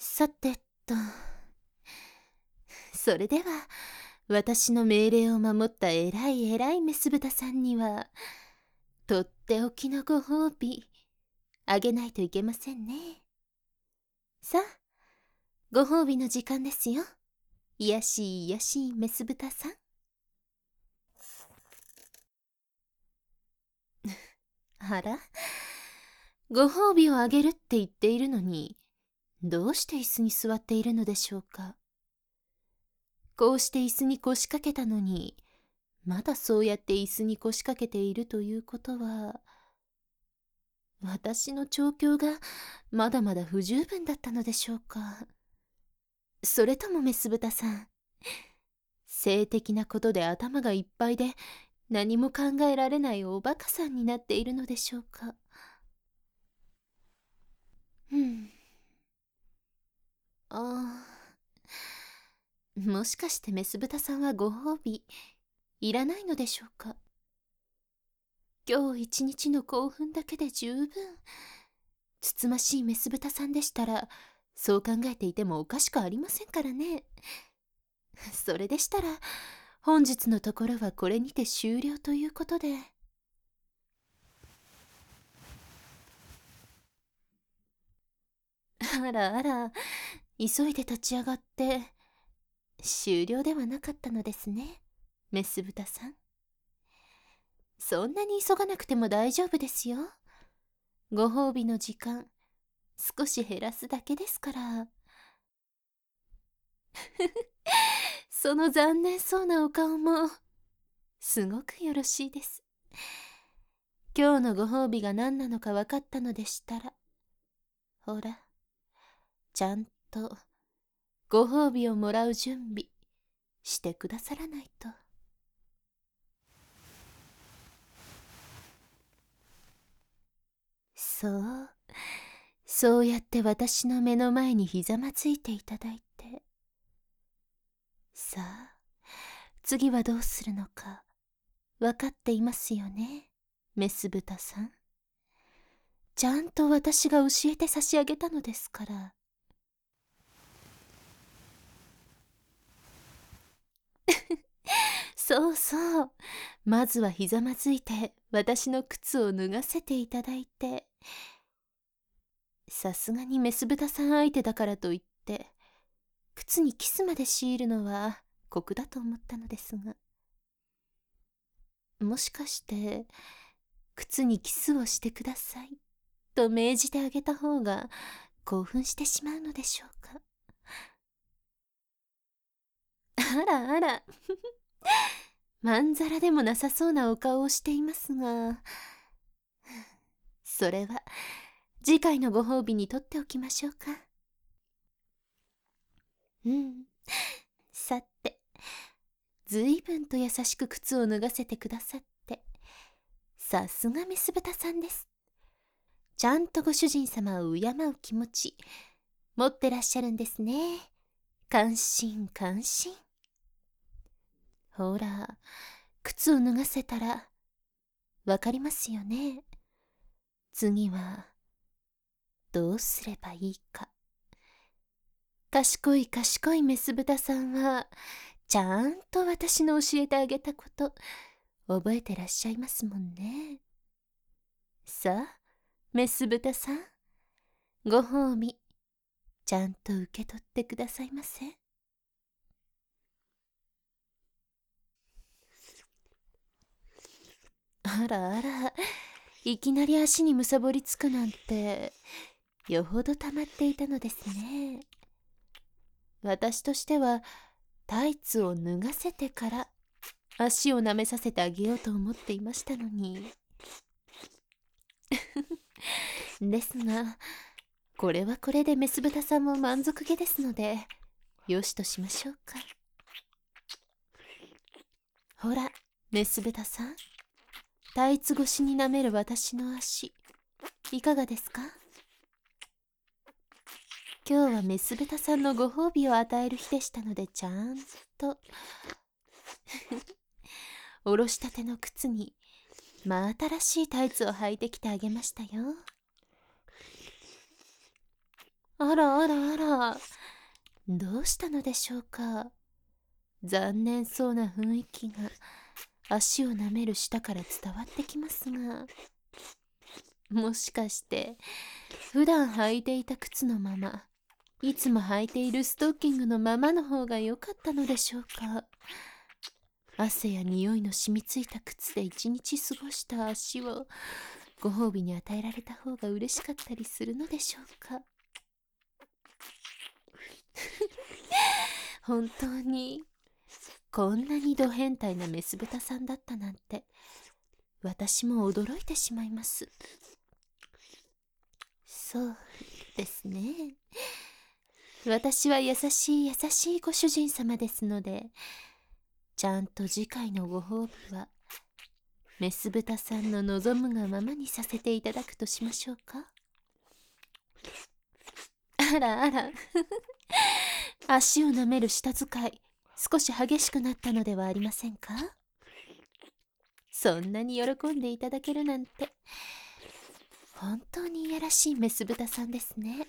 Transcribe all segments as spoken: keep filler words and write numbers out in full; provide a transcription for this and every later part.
さてと、それでは私の命令を守った偉い偉いメス豚さんにはとっておきのご褒美あげないといけませんね。さあ、ご褒美の時間ですよ。いやしいいやしいメス豚さん。あら、ご褒美をあげるって言っているのに、どうして椅子に座っているのでしょうか。こうして椅子に腰掛けたのに、まだそうやって椅子に腰掛けているということは、私の調教がまだまだ不十分だったのでしょうか。それともメス豚さん、性的なことで頭がいっぱいで何も考えられないおバカさんになっているのでしょうか。うん。ああ、もしかしてメス豚さんはご褒美いらないのでしょうか。今日一日の興奮だけで十分。つつましいメス豚さんでしたら、そう考えていてもおかしくありませんからね。それでしたら、本日のところはこれにて終了ということで。あらあら、急いで立ち上がって、終了ではなかったのですね、メス豚さん。そんなに急がなくても大丈夫ですよ。ご褒美の時間、少し減らすだけですから。その残念そうなお顔も、すごくよろしいです。今日のご褒美が何なのか分かったのでしたら、ほら、ちゃんとご褒美をもらう準備してくださらないと。そう、そうやって私の目の前にひざまついていただいて。さあ、次はどうするのか分かっていますよね、メス豚さん。ちゃんと私が教えて差し上げたのですから。そうそう、まずはひざまずいて私の靴を脱がせていただいて。さすがにメス豚さん相手だからといって靴にキスまで強いるのは酷だと思ったのですが、もしかして靴にキスをしてくださいと命じてあげた方が興奮してしまうのでしょうか。あらあらまんざらでもなさそうなお顔をしていますが、それは次回のご褒美にとっておきましょうか。うん、さて、ずいぶんと優しく靴を脱がせてくださってさすがメス豚さんです。ちゃんとご主人様を敬う気持ち持ってらっしゃるんですね。感心感心。ほら、靴を脱がせたらわかりますよね。次はどうすればいいか。賢い賢いメス豚さんはちゃんと私の教えてあげたこと覚えてらっしゃいますもんね。さあメス豚さん、ご褒美ちゃんと受け取ってくださいませ。あらあら、いきなり足にむさぼりつくなんてよほど溜まっていたのですね。私としてはタイツを脱がせてから足を舐めさせてあげようと思っていましたのに。ですが、これはこれでメス豚さんも満足げですのでよしとしましょうか。ほらメス豚さん、タイツ越しに舐める私の足いかがですか。今日はメス豚さんのご褒美を与える日でしたので、ちゃんとおろしたての靴に真新しいタイツを履いてきてあげましたよ。 あらあらあら、どうしたのでしょうか。残念そうな雰囲気が足を舐める舌から伝わってきますが、もしかして普段履いていた靴のまま、いつも履いているストッキングのままの方が良かったのでしょうか。汗や匂いの染みついた靴で一日過ごした足をご褒美に与えられた方が嬉しかったりするのでしょうか。本当にこんなにド変態なメス豚さんだったなんて、私も驚いてしまいます。そうですね。私は優しい優しいご主人様ですので、ちゃんと次回のご褒美はメス豚さんの望むがままにさせていただくとしましょうか。あらあら足を舐める舌使い、少し激しくなったのではありませんか。そんなに喜んでいただけるなんて、本当にいやらしいメス豚さんですね。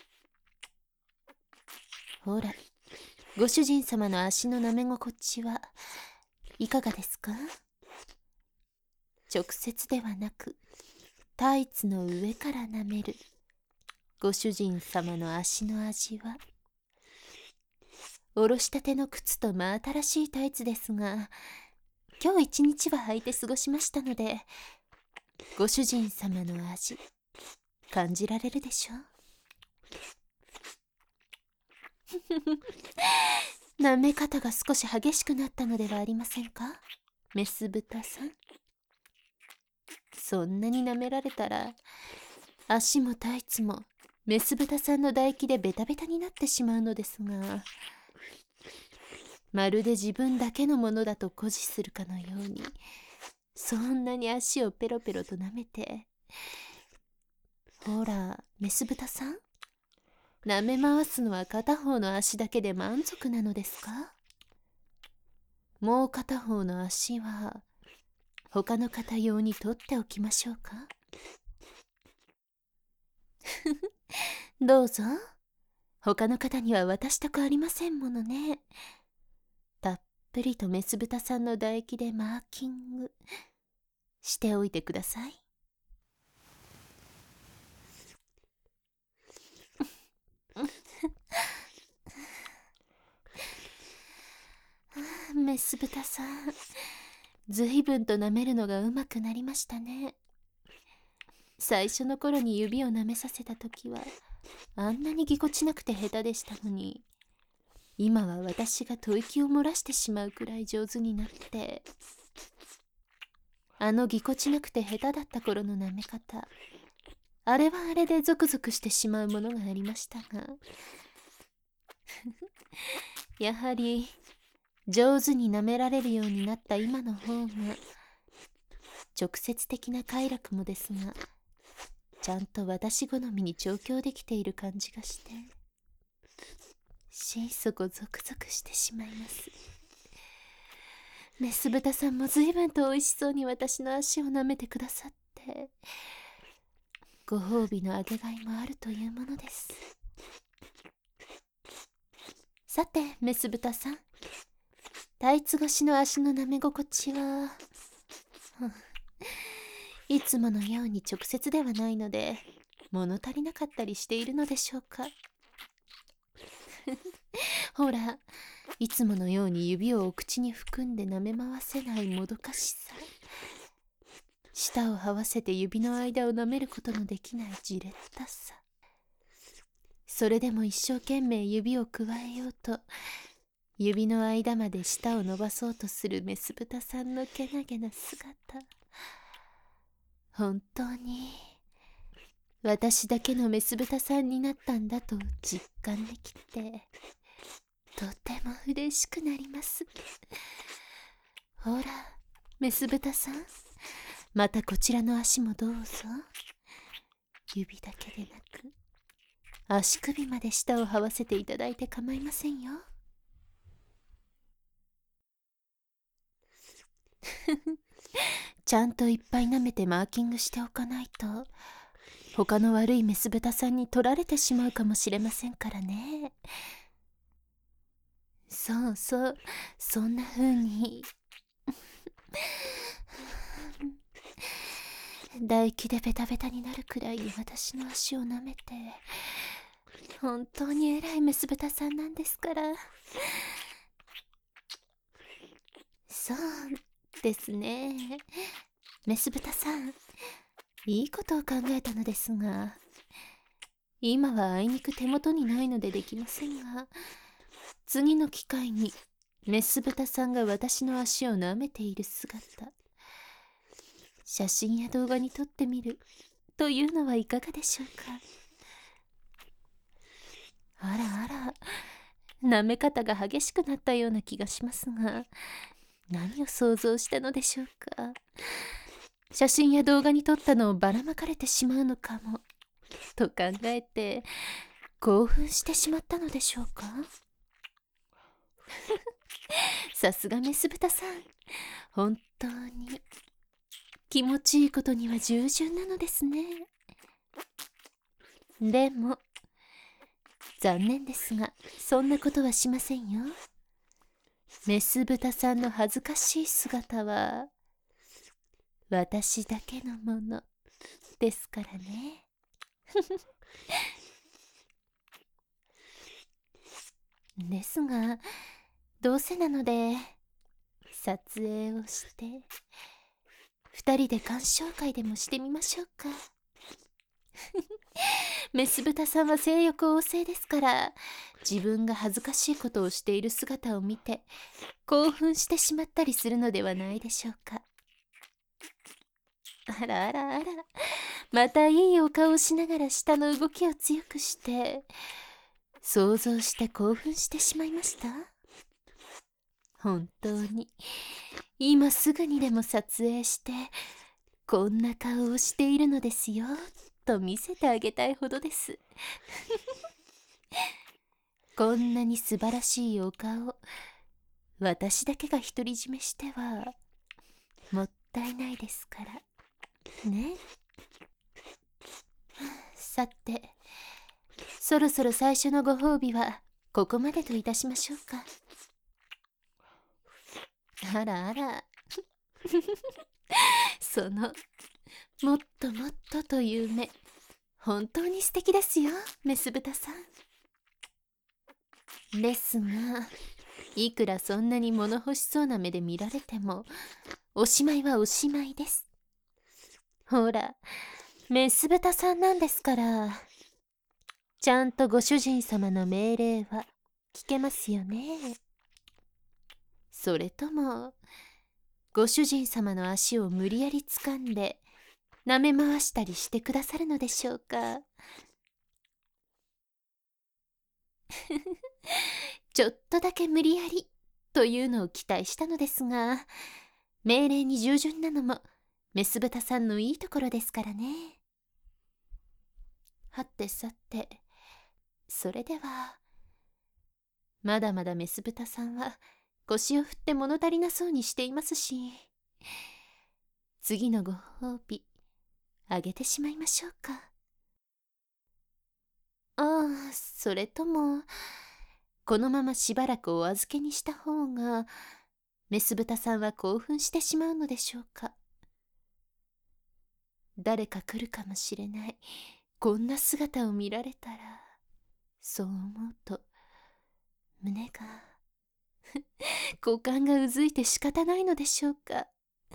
ほら、ご主人様の足の舐め心地はいかがですか。直接ではなく、タイツの上から舐めるご主人様の足の味は、おろしたての靴と真新しいタイツですが、今日一日は履いて過ごしましたので、ご主人様の味感じられるでしょう。舐め方が少し激しくなったのではありませんか、メス豚さん。そんなに舐められたら、足もタイツもメス豚さんの唾液でベタベタになってしまうのですが、まるで自分だけのものだと誇示するかのように、そんなに足をペロペロと舐めて。ほら、メス豚さん、舐め回すのは片方の足だけで満足なのですか。もう片方の足は他の方用に取っておきましょうか。どうぞ、他の方には渡したくありませんものね。たっぷりとメス豚さんの唾液でマーキングしておいてください。メス豚さん、ずいぶんと舐めるのがうまくなりましたね。最初の頃に指を舐めさせた時はあんなにぎこちなくて下手でしたのに、今は私が吐息を漏らしてしまうくらい上手になって、あのぎこちなくて下手だった頃の舐め方、あれはあれでゾクゾクしてしまうものがありましたがやはり上手に舐められるようになった今の方が、直接的な快楽もですが、ちゃんと私好みに調教できている感じがして、心底ゾクゾクしてしまいます。メス豚さんも随分と美味しそうに私の足を舐めてくださって、ご褒美のあげがいもあるというものです。さてメス豚さん、タイツ越しの足の舐め心地はいつものように直接ではないので物足りなかったりしているのでしょうか。ほら、いつものように指をお口に含んで舐め回せないもどかしさ、舌を這わせて指の間を舐めることのできないじれったさ、それでも一生懸命指をくわえようと指の間まで舌を伸ばそうとするメス豚さんのけなげな姿、本当に私だけのメス豚さんになったんだと実感できて、とても嬉しくなります。ほらメス豚さん、またこちらの足もどうぞ。指だけでなく足首まで舌を這わせていただいて構いませんよ。ちゃんといっぱい舐めてマーキングしておかないと、 他の悪いメス豚さんに取られてしまうかもしれませんからね。そうそう、そんな風に唾液でベタベタになるくらいに私の足を舐めて、本当に偉いメス豚さんなんですから。そうですね。メス豚さん、いいことを考えたのですが、今はあいにく手元にないのでできませんが、次の機会にメス豚さんが私の足を舐めている姿、写真や動画に撮ってみるというのはいかがでしょうか。あらあら、舐め方が激しくなったような気がしますが、何を想像したのでしょうか。写真や動画に撮ったのをばらまかれてしまうのかもと考えて興奮してしまったのでしょうか。さすがメス豚さん、本当に気持ちいいことには従順なのですね。でも残念ですが、そんなことはしませんよ。メス豚さんの恥ずかしい姿は私だけのものですからね。ですが、どうせなので撮影をして二人で鑑賞会でもしてみましょうか。メス豚さんは性欲旺盛ですから、自分が恥ずかしいことをしている姿を見て興奮してしまったりするのではないでしょうか。あらあらあら、またいいお顔をしながら舌の動きを強くして想像して興奮してしまいました。本当に今すぐにでも撮影してこんな顔をしているのですよと見せてあげたいほどです。こんなに素晴らしいお顔、私だけが独り占めしてはもったいないですからね。さて、そろそろ最初のご褒美はここまでといたしましょうか。あらあらそのもっともっとという目、本当に素敵ですよ、メス豚さん。ですが、いくらそんなに物欲しそうな目で見られてもおしまいはおしまいです。ほら、メス豚さんなんですから、ちゃんとご主人様の命令は聞けますよね。それともご主人様の足を無理やり掴んで舐め回したりしてくださるのでしょうか。ちょっとだけ無理やりというのを期待したのですが、命令に従順なのもメス豚さんのいいところですからね。はてさて、それではまだまだメス豚さんは腰を振って物足りなそうにしていますし、次のご褒美あげてしまいましょうか。ああ、それともこのまましばらくお預けにした方がメス豚さんは興奮してしまうのでしょうか。誰か来るかもしれない、こんな姿を見られたら、そう思うと胸が股間がうずいて仕方ないのでしょうか。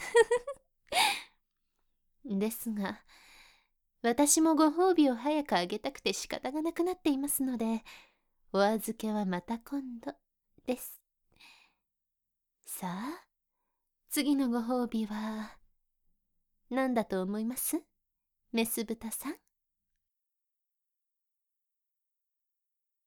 ですが、私もご褒美を早くあげたくて仕方がなくなっていますので、お預けはまた今度です。さあ、次のご褒美は何だと思います？メス豚さん。